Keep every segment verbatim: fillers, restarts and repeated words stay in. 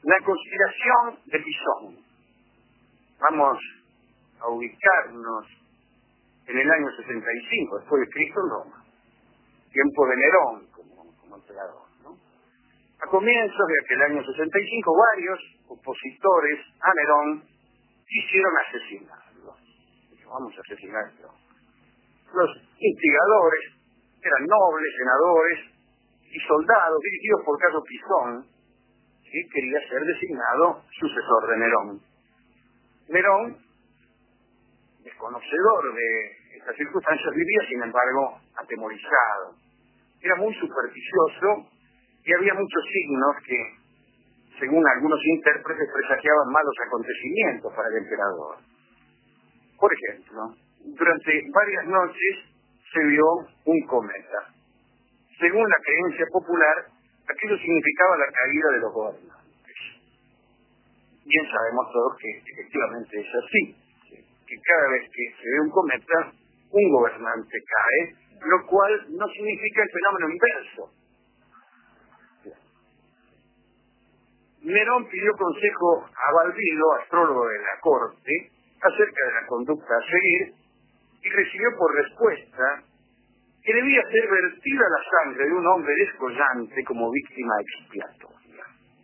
La conspiración de Pisón. Vamos a ubicarnos en el año sesenta y cinco, después de Cristo, en Roma. Tiempo de Nerón como, como emperador, ¿no? A comienzos de aquel año sesenta y cinco, varios opositores a Nerón quisieron asesinarlo. Dijo, vamos a asesinarlo. Los instigadores eran nobles, senadores y soldados dirigidos por Cayo Pisón, que quería ser designado sucesor de Nerón. Nerón, desconocedor de estas circunstancias, vivía, sin embargo, atemorizado. Era muy supersticioso y había muchos signos que, según algunos intérpretes, presagiaban malos acontecimientos para el emperador. Por ejemplo, durante varias noches se vio un cometa. Según la creencia popular, aquello significaba la caída de los gobernantes. Bien sabemos todos que efectivamente es así, que cada vez que se ve un cometa, un gobernante cae, lo cual no significa el fenómeno inverso. Nerón pidió consejo a Balbido, astrólogo de la corte, acerca de la conducta a seguir, y recibió por respuesta que debía ser vertida la sangre de un hombre descollante como víctima expiatoria.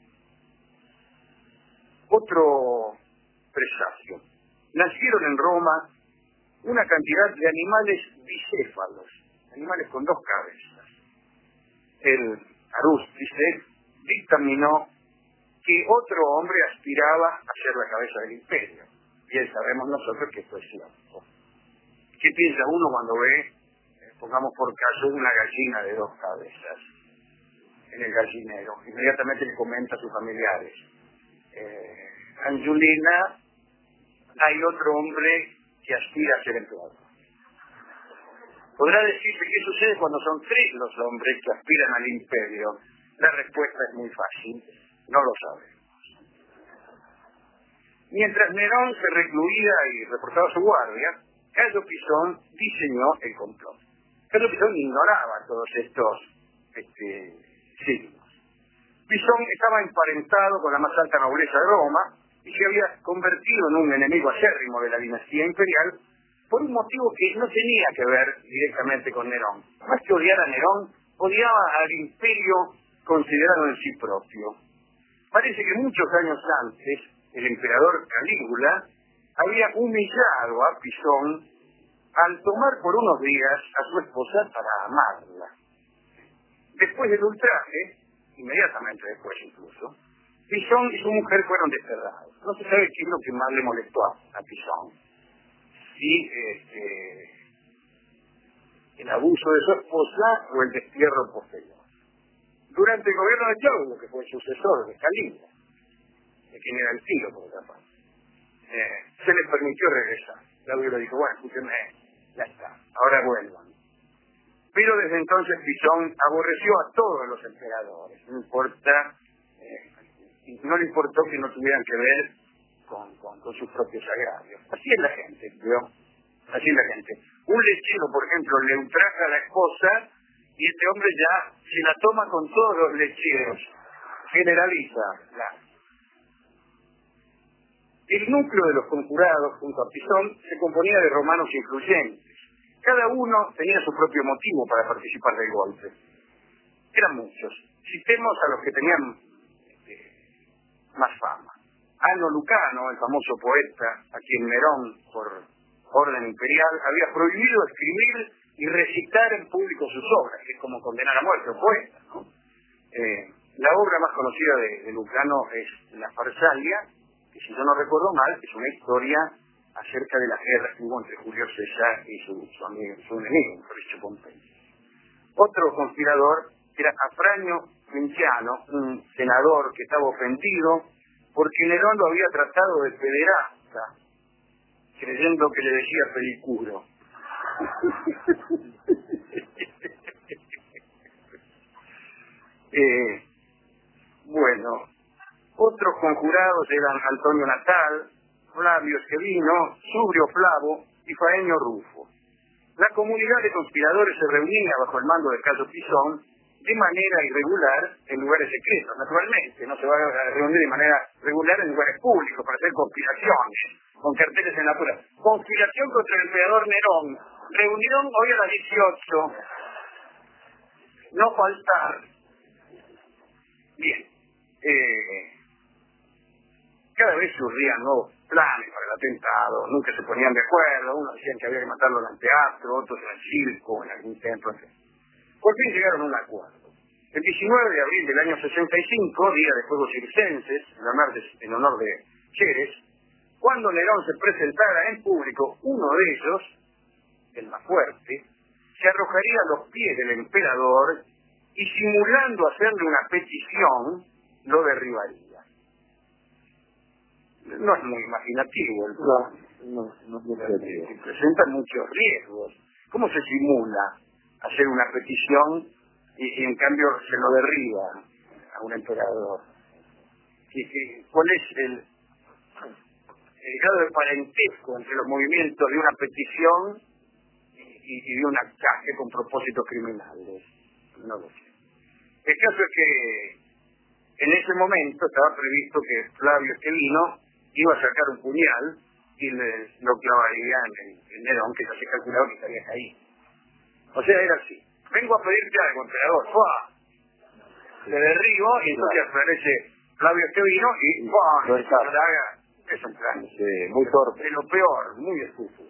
Otro presagio. Nacieron en Roma una cantidad de animales bicéfalos, animales con dos cabezas. El Arústice dictaminó que otro hombre aspiraba a ser la cabeza del imperio. Bien sabemos nosotros que esto es cierto. ¿Qué piensa uno cuando ve, eh, pongamos por caso, una gallina de dos cabezas en el gallinero? Inmediatamente le comenta a sus familiares. Eh, Angiolina, hay otro hombre que aspira a ser emperador. Podrá decirse qué sucede cuando son tres los hombres que aspiran al imperio. La respuesta es muy fácil, no lo sabemos. Mientras Nerón se recluía y reportaba su guardia, Cayo Pisón diseñó el complot. Cayo Pisón ignoraba todos estos este, signos. Pisón estaba emparentado con la más alta nobleza de Roma y se había convertido en un enemigo acérrimo de la dinastía imperial por un motivo que no tenía que ver directamente con Nerón. Más que odiar a Nerón, odiaba al imperio considerado en sí propio. Parece que muchos años antes, el emperador Calígula había humillado a Pisón al tomar por unos días a su esposa para amarla. Después del ultraje, inmediatamente después incluso, Pisón y su mujer fueron desterrados. No se sabe qué es lo que más le molestó a, a Pisón. Si este, el abuso de su esposa o el destierro posterior. Durante el gobierno de Claudio, que fue el sucesor de Calígula, de quien era el tío, por otra parte, eh, se le permitió regresar. Claudio le dijo, bueno, escúcheme, ya está, ahora vuelvan. Pero desde entonces Pisón aborreció a todos los emperadores, no importa, eh, no le importó que no tuvieran que ver con, con, con sus propios agravios. Así es la gente, ¿vio? Así es la gente. Un lechero, por ejemplo, le ultraja a la esposa y este hombre ya se la toma con todos los lecheros. Generaliza. La... El núcleo de los conjurados junto a Pisón se componía de romanos influyentes. Cada uno tenía su propio motivo para participar del golpe. Eran muchos. Citemos a los que tenían este, más fama. Anno Lucano, el famoso poeta, a quien Nerón, por orden imperial, había prohibido escribir y recitar en público sus obras, que es como condenar a muerte a un poeta, ¿no? Eh, la obra más conocida de, de Lucano es La Farsalia, que si yo no recuerdo mal, es una historia acerca de las guerras que hubo entre Julio César y su, su amigo, su enemigo, Felicio Pompeyo. Otro conspirador era Afranio Vinciano, un senador que estaba ofendido porque Nerón lo había tratado de pederasta, creyendo que le decía pelicuro. eh, bueno, otros conjurados eran Antonio Natal, Flavio Esquivino, Subrio Flavo y Faenio Rufo. La comunidad de conspiradores se reunía bajo el mando de Cayo Pisón de manera irregular en lugares secretos. Naturalmente, no se va a reunir de manera regular en lugares públicos para hacer conspiraciones, con carteles en la puerta. Conspiración contra el emperador Nerón. Reunión hoy a las dieciocho. No faltar. Bien. Eh, cada vez surgían nuevos planes para el atentado, nunca se ponían de acuerdo, unos decían que había que matarlo en el teatro, otros en el circo, en algún templo, etcétera. Por fin llegaron a un acuerdo. El diecinueve de abril del año sesenta y cinco, día de Juegos Circenses, en honor de, en honor de Ceres, cuando Nerón se presentara en público, uno de ellos, el más fuerte, se arrojaría a los pies del emperador y, simulando hacerle una petición, lo derribaría. No es muy imaginativo el plan. No, no, no es muy creativo. Se presentan muchos riesgos. ¿Cómo se simula hacer una petición y, y en cambio se lo derriba a un emperador? ¿Y, y cuál es el, el grado de parentesco entre los movimientos de una petición y, y de un ataque con propósitos criminales? No lo sé. El caso es que en ese momento estaba previsto que Flavio Estevino iba a sacar un puñal y le, lo clavaría en, el, en Nerón, que ya se calculaba que estaría caído. O sea, era así. Vengo a pedirte algo, emperador. ¡Fua! Le derribo y entonces aparece Flavio Estevino y ¡fua! No Y se lo haga. Es un plan. Sí, muy torpe. De lo peor, muy estúpido.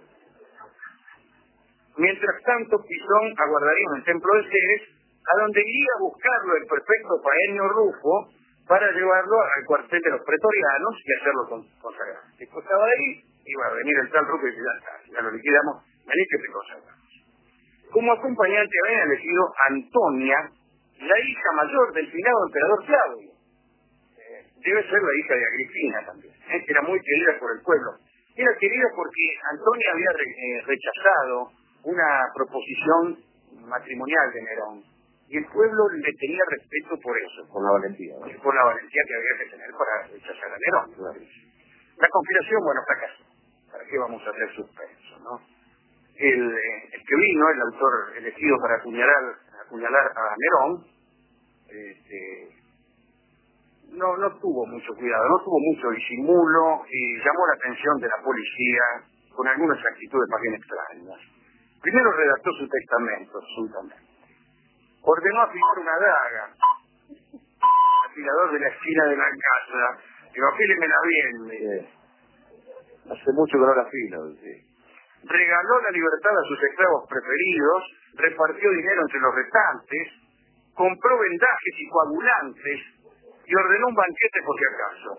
Mientras tanto, Pisón aguardaría en el templo de Ceres, a donde iría a buscarlo el perfecto Paenio Rufo para llevarlo al cuartel de los pretorianos y hacerlo consagrar. Después estaba ahí, iba a venir el tal Rufo y decía, ya está, ya lo liquidamos, vení que te consagramos. Como acompañante habían elegido Antonia, la hija mayor del finado emperador Claudio. Eh, debe ser la hija de Agripina también, ¿eh? Era muy querida por el pueblo. Era querida porque Antonia había re, eh, rechazado una proposición matrimonial de Nerón. Y el pueblo le tenía respeto por eso. Por la valentía. ¿No? Por la valentía que había que tener para rechazar a Nerón. Claro. La conspiración, bueno, fracasó. ¿Para qué vamos a hacer suspenso, no? El, eh, el que vino, el autor elegido para apuñalar, apuñalar a Nerón, este, no, no tuvo mucho cuidado, no tuvo mucho disimulo y llamó la atención de la policía con algunas actitudes más bien extrañas. Primero redactó su testamento, absolutamente. Ordenó afilar una daga, afilador de la esquina de la casa, digo, afílemela bien. Sí. Hace mucho que no la afilo, sí. Regaló la libertad a sus esclavos preferidos, repartió dinero entre los restantes, compró vendajes y coagulantes y ordenó un banquete por si acaso.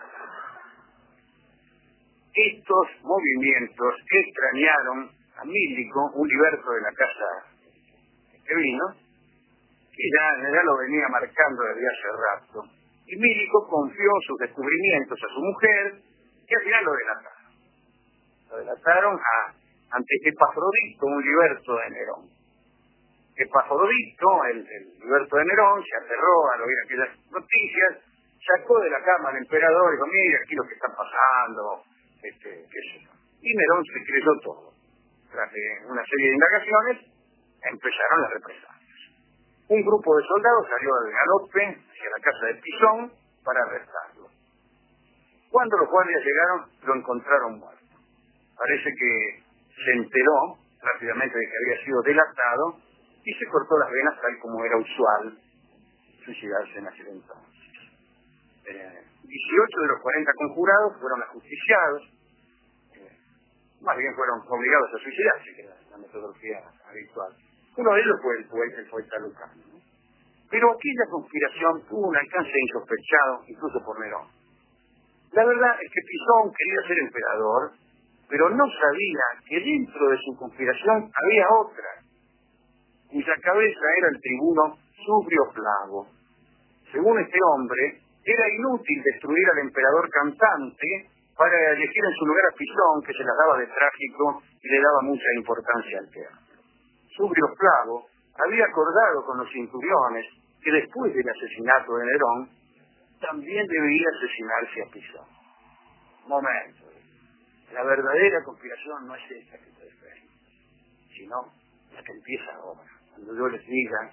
Estos movimientos extrañaron a Mílico, un liberto de la casa que vino, que ya, ya lo venía marcando desde hace rato. Y Mílico confió sus descubrimientos a su mujer, que al final lo delataron. Lo delataron a, ante Epafrodito, un liberto de Nerón. Epafrodito, el, el liberto de Nerón, se aterró al oír aquellas noticias, sacó de la cama al emperador y dijo, mira, aquí lo que está pasando, este, qué sé yo. Y Nerón se creyó todo. Tras de una serie de indagaciones, empezaron las represalias. Un grupo de soldados salió al galope hacia la casa de Pisón para arrestarlo. Cuando los guardias llegaron, lo encontraron muerto. Parece que se enteró rápidamente de que había sido delatado y se cortó las venas tal como era usual suicidarse en aquel entonces. Eh, dieciocho de los cuarenta conjurados fueron ajusticiados, eh, más bien fueron obligados a suicidarse, que era la metodología habitual. Uno de ellos fue el poeta, el poeta Lucano, ¿no? Pero aquella conspiración tuvo un alcance insospechado, incluso por Nerón. La verdad es que Pisón quería ser emperador, pero no sabía que dentro de su conspiración había otra, cuya cabeza era el tribuno Subrio Plago. Según este hombre, era inútil destruir al emperador cantante para elegir en su lugar a Pisón, que se las daba de trágico y le daba mucha importancia al teatro. Subrio Plago había acordado con los centuriones que después del asesinato de Nerón también debía asesinarse a Pisón. Momento. La verdadera conspiración no es esta que ustedes ven, sino la que empieza ahora. Cuando yo les diga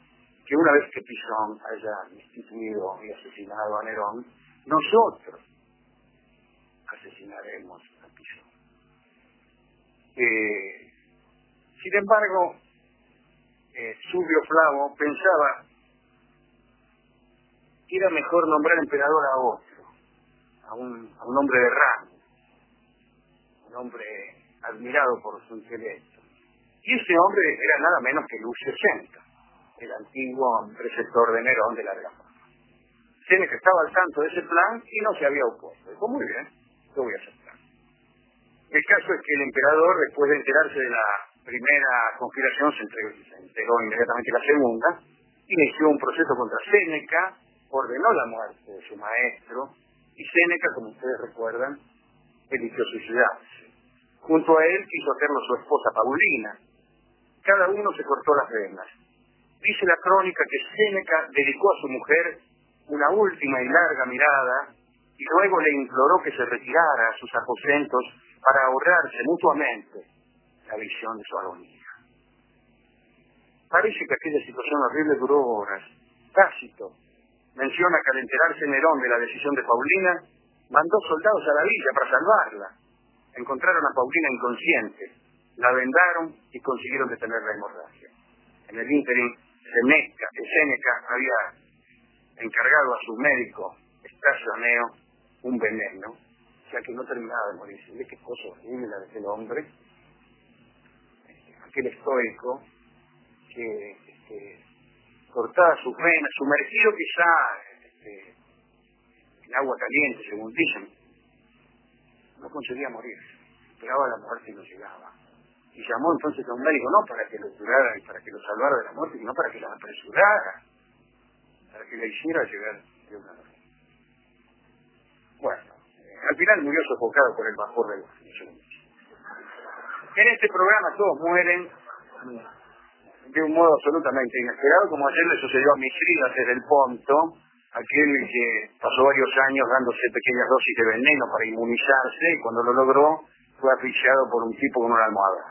que una vez que Pisón haya instituido y asesinado a Nerón, nosotros asesinaremos a Pisón. Eh, sin embargo, eh, Subio Flavo pensaba que era mejor nombrar emperador a otro, a un, a un hombre de rango, un hombre admirado por su intelecto. Y ese hombre era nada menos que Lucio Séneca, el antiguo preceptor de Nerón de larga fama. Séneca estaba al tanto de ese plan y no se había opuesto. Dijo, muy bien, lo voy a aceptar. El caso es que el emperador, después de enterarse de la primera conspiración, se enteró, se enteró inmediatamente la segunda, inició un proceso contra Séneca, ordenó la muerte de su maestro, y Séneca, como ustedes recuerdan, eligió suicidarse. Junto a él quiso hacerlo su esposa Paulina. Cada uno se cortó las venas. Dice la crónica que Séneca dedicó a su mujer una última y larga mirada y luego le imploró que se retirara a sus aposentos para ahorrarse mutuamente la visión de su agonía. Parece que aquella situación horrible duró horas. Tácito menciona que al enterarse Nerón de la decisión de Paulina, mandó soldados a la villa para salvarla. Encontraron a Paulina inconsciente, la vendaron y consiguieron detener la hemorragia. En el ínterin, Séneca, Séneca había encargado a su médico, Estacio Aneo, un veneno, ya que no terminaba de morirse. ¿Ve qué cosa horrible la de aquel hombre? Aquel estoico que este, cortaba sus venas, sumergido quizá este, en agua caliente, según dicen, no conseguía morir, esperaba la muerte y no llegaba. Y llamó entonces a un médico no para que lo curara y para que lo salvara de la muerte, sino para que lo apresurara, para que le hiciera llegar de una vez. Bueno, eh, al final murió sofocado por el vapor del vacío. En este programa todos mueren de un modo absolutamente inesperado, como ayer le sucedió a Mithridates desde el Ponto, aquel que pasó varios años dándose pequeñas dosis de veneno para inmunizarse, y cuando lo logró fue asfixiado por un tipo con una almohada.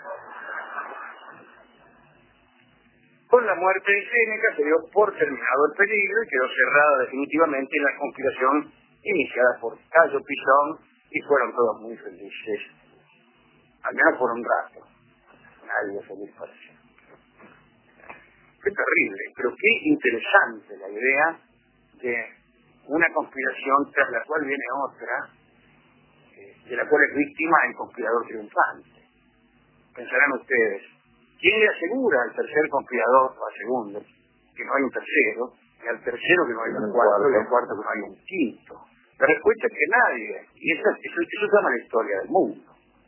Con la muerte de Séneca se dio por terminado el peligro y quedó cerrada definitivamente la conspiración iniciada por Cayo Pisón, y fueron todos muy felices, al menos por un rato. Nadie feliz para siempre. Qué terrible, pero qué interesante la idea de una conspiración tras la cual viene otra, eh, de la cual es víctima el conspirador triunfante. Pensarán ustedes, ¿quién le asegura al tercer conspirador, o al segundo, que no hay un tercero, y al tercero que no hay un cuarto, y al cuarto que no hay un quinto? La respuesta es que nadie, y eso, eso, eso se llama la historia del mundo.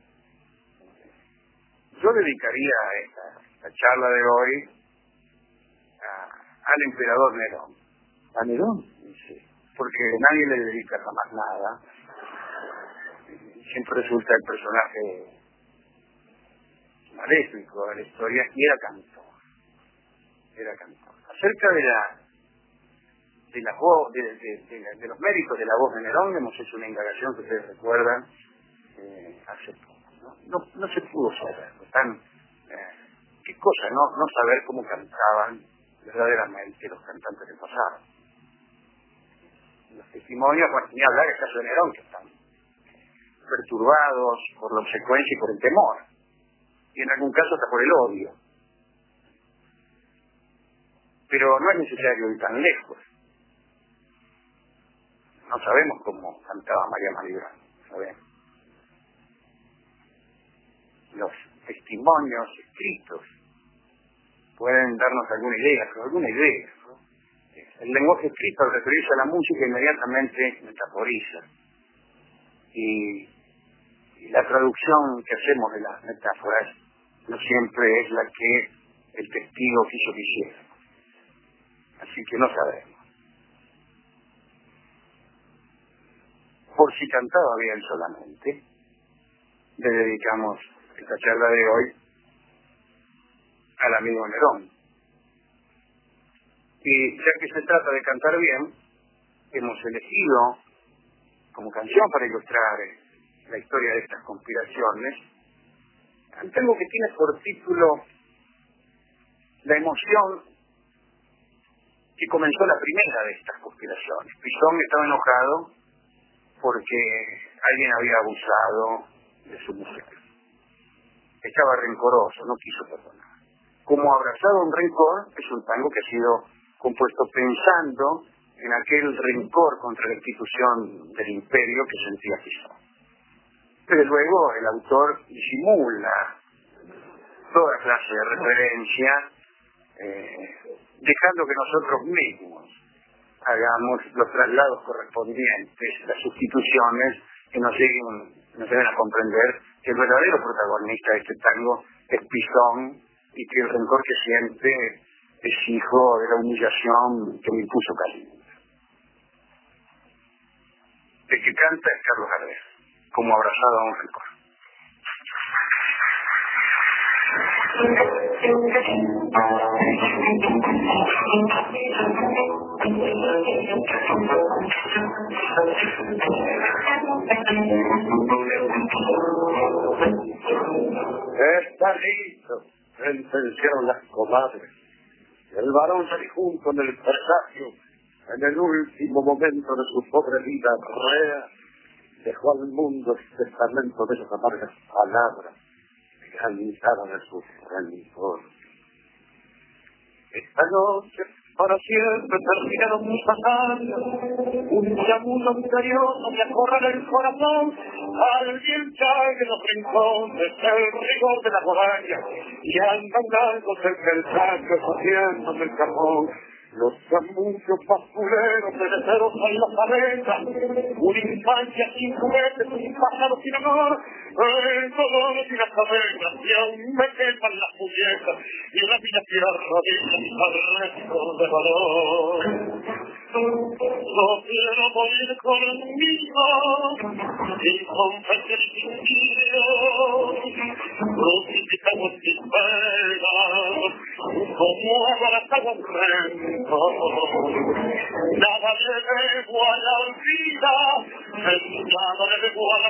Yo dedicaría esta, esta charla de hoy a, al emperador Nerón. ¿A Nerón? Sí, porque nadie le dedica jamás nada. Siempre resulta el personaje maléfico de la historia, y era cantor. Era cantor. Acerca de la de la voz, de, de, de, la, de los méritos de la voz de Nerón, hemos hecho una indagación que ustedes recuerdan eh, hace poco. ¿no? No, no se pudo saber. Tan, eh, qué cosa, ¿no? No saber cómo cantaban verdaderamente los cantantes del pasado. Los testimonios, bueno, ni hablar el caso de Nerón, que están perturbados por la obsecuencia y por el temor, y en algún caso hasta por el odio. Pero no es necesario ir tan lejos. No sabemos cómo cantaba María Malibran, ¿sabemos? Los testimonios escritos pueden darnos alguna idea, pero alguna idea, ¿no? El lenguaje escrito, al referirse a la música, inmediatamente metaforiza. Y, y la traducción que hacemos de las metáforas no siempre es la que el testigo quiso que hiciera. Así que no sabemos. Por si cantaba bien solamente, le dedicamos esta charla de hoy al amigo Nerón. Y ya que se trata de cantar bien, hemos elegido como canción para ilustrar la historia de estas conspiraciones algo que tiene por título La emoción que comenzó la primera de estas conspiraciones. Pisón estaba enojado porque alguien había abusado de su mujer. Estaba rencoroso, no quiso perdonar. Como Abrazado a un rencor es un tango que ha sido compuesto pensando en aquel rencor contra la institución del imperio que sentía Pisón. Pero luego el autor disimula toda clase de referencia, eh, dejando que nosotros mismos hagamos los traslados correspondientes, las sustituciones que nos lleguen, nos deben a comprender que el verdadero protagonista de este tango es Pisón y que el rencor que siente es hijo de la humillación que le impuso Calimba. El que canta es Carlos Gardel, como Abrazado a un rencor. Está listo, sentenciaron las comadres. El varón se dijo con el presagio, en el último momento de su pobre vida rea, dejó al mundo el testamento de esas amargas palabras que cansaron de su rencor. Esta noche, para siempre, terminaron mis hazañas. Un llamudo misterioso me acorrala el corazón. Alguien cae en los rincones, el rigor de la guadaña, y andan algo cerca del saco, haciendo el cajón. Los chamullos basculeros pereceros en la cabeza, una infancia sin juguetes, un pasado sin amor, el dolor y las cadenas, y aún me queman las puñetas, y la vida que arrodilla mis arrestos de valor. No quiero morir conmigo, sin confesión y sin Dios, crucificamos mis penas, como abrazado un rencor. Nada le debo a la vida, nada le debo al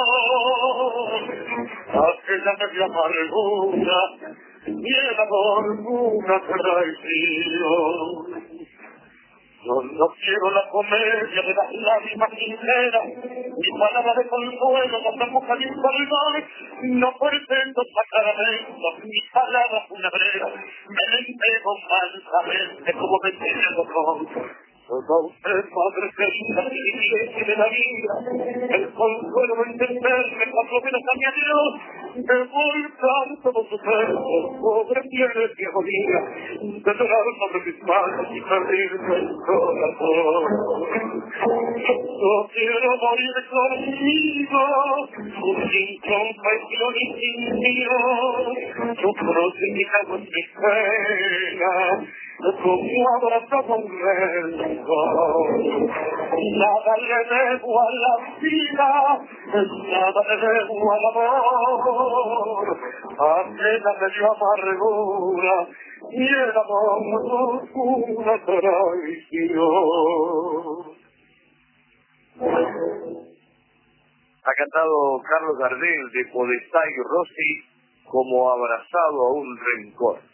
amor, aquella media amargura, y el amor una traición. Yo no quiero la comedia de las lágrimas sinceras, mi palabra de consuelo no tampoco de un perdón, no pretendo sacramentos, mis palabras funebreras, me entrego mansamente como me entrego con. Solo usted, Padre querida, y de la vida, el consuelo de entenderme cuando menos a mi adiós, de volcar todo su peso sobre pieles y agonía, de llorar sobre mis manos y perderme el corazón. No quiero morir conmigo, sin compasión y sin Dios, yo crucificado en mi pena, como abrazado a un rencor. Nada le debo a la vida, nada le debo al amor, apenas me dio amargura, y el amor una traición. Ha cantado Carlos Gardel de Podestá y Rossi como Abrazado a un rencor.